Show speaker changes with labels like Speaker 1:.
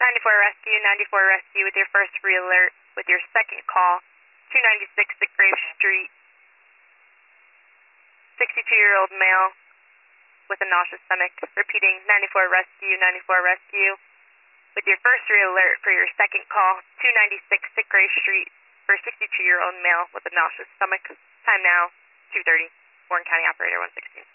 Speaker 1: 94 Rescue, 94 Rescue with your first re-alert with your second call, 296 at Grave Street, 62-year-old male with a nauseous stomach. Repeating, 94 Rescue, 94 Rescue with your first re-alert for your second call, 296 at Grave Street for a 62-year-old male with a nauseous stomach. Time now, 2:30. Warren County Operator 116.